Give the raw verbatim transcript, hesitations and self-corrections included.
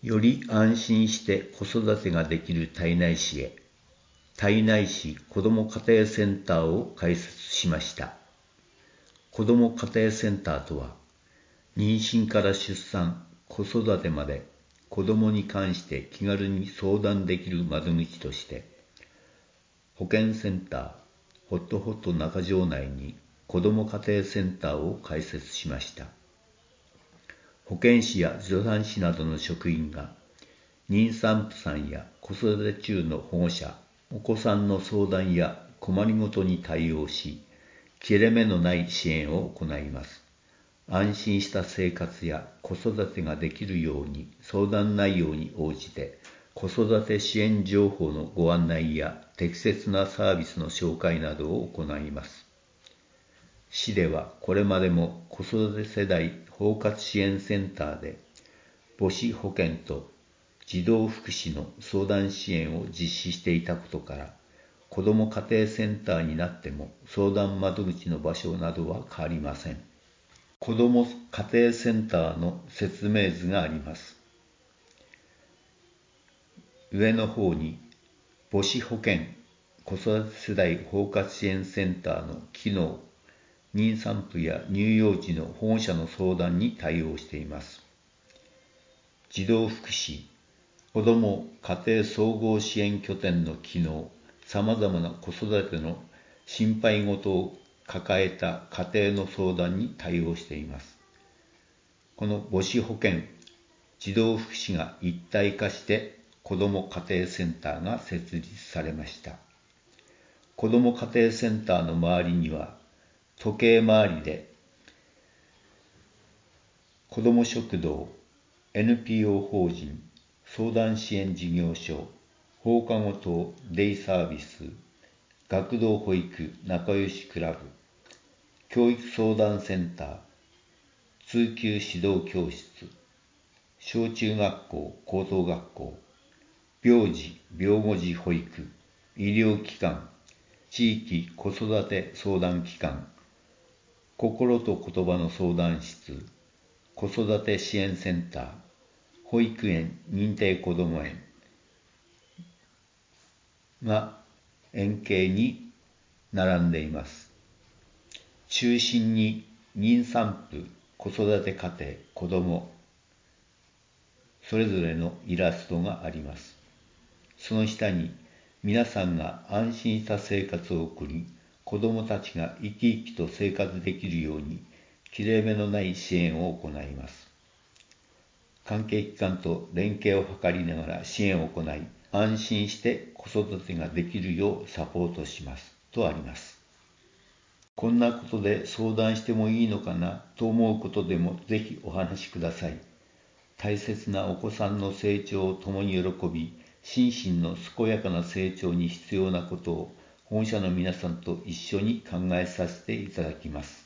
より安心して子育てができる胎内市へ、胎内市子ども家庭センターを開設しました。子ども家庭センターとは、妊娠から出産、子育てまで子どもに関して気軽に相談できる窓口として、保健センター、ホットホット中条内に子ども家庭センターを開設しました。保健師や助産師などの職員が、妊産婦さんや子育て中の保護者、お子さんの相談や困りごとに対応し、切れ目のない支援を行います。安心した生活や子育てができるように相談内容に応じて、子育て支援情報のご案内や適切なサービスの紹介などを行います。市ではこれまでも子育て世代包括支援センターで母子保健と児童福祉の相談支援を実施していたことから、子ども家庭センターになっても相談窓口の場所などは変わりません。子ども家庭センターの説明図があります。上の方に母子保健子育て世代包括支援センターの機能、妊産婦や乳幼児の保護者の相談に対応しています。児童福祉、子ども家庭総合支援拠点の機能、さまざまな子育ての心配事を抱えた家庭の相談に対応しています。この母子保健、児童福祉が一体化して子ども家庭センターが設立されました。子ども家庭センターの周りには、時計回りで子ども食堂、エヌピーオー 法人、相談支援事業所、放課後等デイサービス、学童保育仲良しクラブ、教育相談センター、通級指導教室、小中学校高等学校、病児病後児保育、医療機関、地域子育て相談機関、心と言葉の相談室、子育て支援センター、保育園認定こども園が円形に並んでいます。中心に妊産婦、子育て家庭、子ども、それぞれのイラストがあります。その下に皆さんが安心した生活を送り、子どもたちが生き生きと生活できるように切れ目のない支援を行います。関係機関と連携を図りながら支援を行い、安心して子育てができるようサポートしますとあります。こんなことで相談してもいいのかなと思うことでもぜひお話しください。大切なお子さんの成長を共に喜び、心身の健やかな成長に必要なことを保護者の皆さんと一緒に考えさせていただきます。